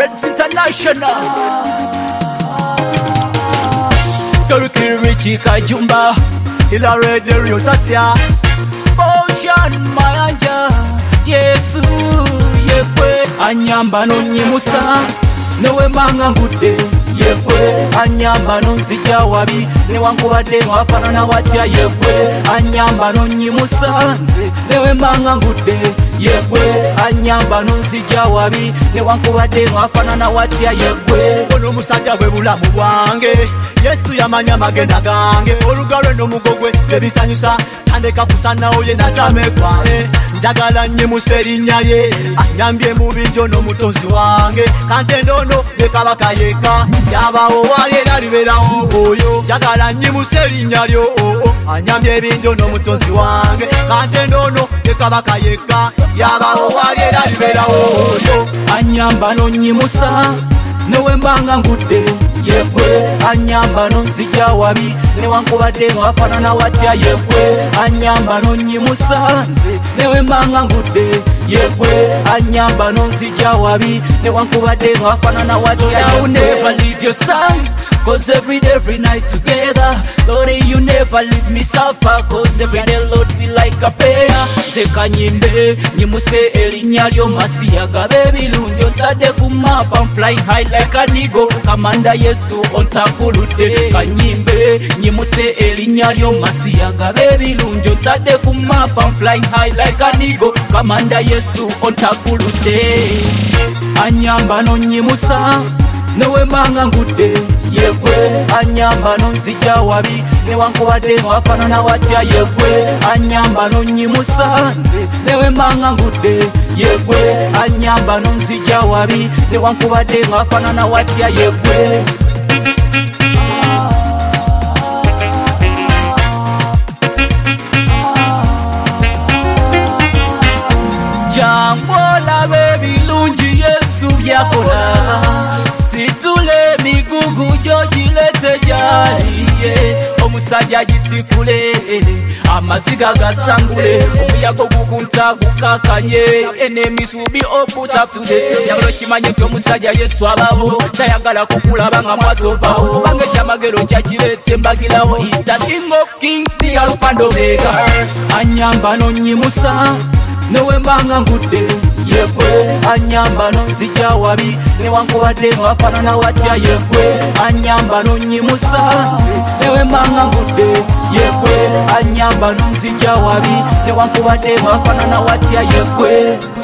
Reds International. Turkey Richie Kajumba ila radio tatia Ocean Mayanja Yesu yekwe anyamba nonyimusa newe manga ngude yekwe anyamba nonzija wabi newankubadde wafanana watya yekwe anyamba nonyimusa nze newe manga ngude yekwe anyamba nonzija wabi newankubadde wafanana watya yekwe ono musajja bwe bulamu bwange Yesu yamanya magenda gange olugalo n'omugogwe tebisanyusa tandeka kusanawo ye natamekwa njagala nnyimusa erinnya lye anyambye mu binjo n'omutonzi wange kante ndono ye kabaka yekka yabawo wali era liberawo oyo njagala nnyimusa erinnya lyo anyambye ebinjo n'omutonzi wange kante ndono ye kabaka yekka yabawo wali era liberawo oyo anyamba nonnyimusa newe mbanga ngudde yekwe anyamba nonzija wabi newankubadde wafanana watya yekwe anyamba nonnyimusa nze newe mbanga ngudde yekwe anyamba nonzija wabi newankubadde wafanana watya yekwe. Never leave your side, cause every night together. Lord, you never leave me suffer, cause every day, Lord, we like a pair. Zeka nyimbe, nyimuse erinnya lyo masiyaga bebilungi otadde ku map, I'm flying high like an eagle. Kamanda Yesu ontakuludde kanyimbe, nyimuse erinnya lyo masiyaga bebilungi otadde ku map, I'm flying high like an eagle. Kamanda Yesu ontakuludde anyamba nonnyimusa newe mbanga ngudde yekwe anyamba nonzija wabi newankubadde wafanana watya yekwe anyamba nonnyimusa nze newe mbanga ngudde yekwe anyamba nonzija wabi newankubadde wafanana watya yekwe. Jangola bebilungi Yesu byakola situle migugu jogilete jaliye omusajja gitikule amaziga gasangule omuyaga gukunta gukakanye enemies will be all put up today yabalo kimanye nti omusajja Yesu ababo tayagala kukulaba nga mwatovawo kubanga ekyamagero kyakirete mbagirawo is the king of kings the alpha and omega anyamba nonnyimusa newe mbanga ngudde yekwe anyamba nonzija wabi newankubadde wafanana watya yekwe anyamba nonnyimusa nze newe mbanga ngudde yekwe anyamba nonzija wabi newankubadde wafanana watya yekwe.